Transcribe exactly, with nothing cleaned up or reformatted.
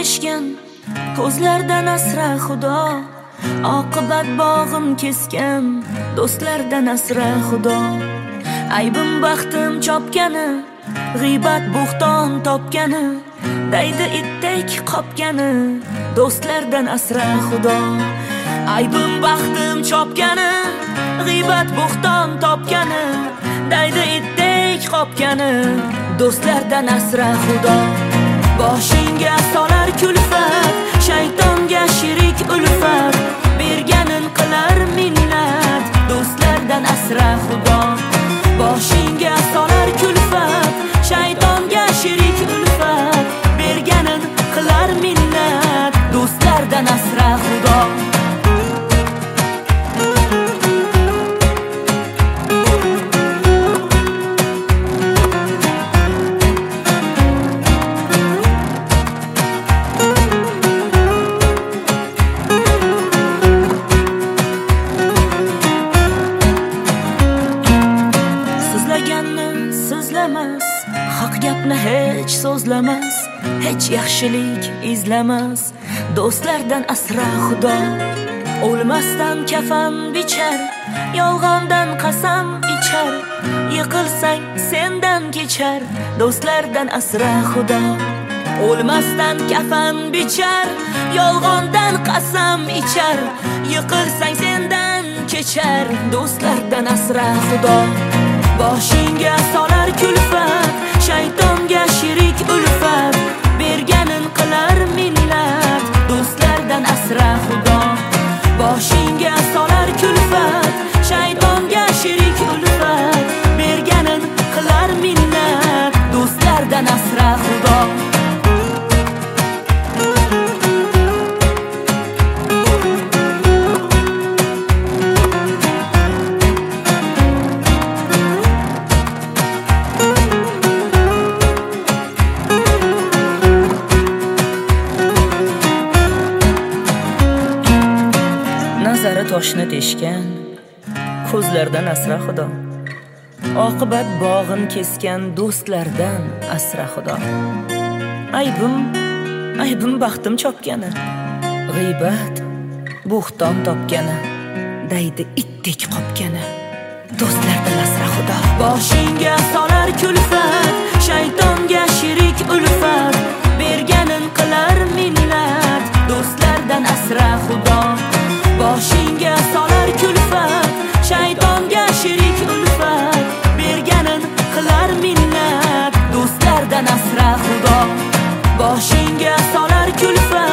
teshgan, ko'zlardan asra Xudo. Oqibat bog'im kesgan, do'stlardan asra Xudo. Aybim baxtim chopgani, g'iybat bo'xton topgani, daydi itdek qopgani, do'stlardan asra Xudo. Aybim baxtim chopgani, g'iybat bo'xton topgani, daydi itdek qopgani, do'stlardan asra Xudo. Boshingga solar kulfat, shaytonga shirik ulfat, berganin qilar minnat, do'stlardan asra Xudo. Boshingga solar kulfat, shaytonga shirik ulfat, berganin qilar minnat, do'stlardan asra Xudo. Haq gapni hech so'zlamas, hech yaxshilik izlamas, do'stlardan asra Xudo. O'lmasdan kafan bichar, yolg'ondan qasam ichar, yiqilsang sendan kechar, do'stlardan asra Xudo. O'lmasdan kafan bichar, yolg'ondan qasam ichar, yiqilsang sendan kechar, do'stlardan asra Xudo. Boshingga solar kulfat, shaytonga shirik ulfat, berganin qilar minnat, do'stlardan asra Xudo. Boshingga solar kulfat, shaytonga shirik ulfat, berganin qilar minnat, do'stlardan asra Xudo. Nazari toshni teshgan, ko'zlardan asra Xudo. Oqibat bog'in kesgan, do'stlardan asra Xudo. Aybim, aybim baxtim chopgani, g'iybat bo'xton topgani, daydi itdek qopgani, do'stlardan asra Xudo. Boshingga solar kulfat, shaytonga shirik ulfat, berganin qilar minnat, do'stlardan asra Xudo. Boshingga solar kulfat, shaytonga shirik ulfat, berganin qilar minnat, do'stlardan asra Xudo. Boshingga solar kulfat,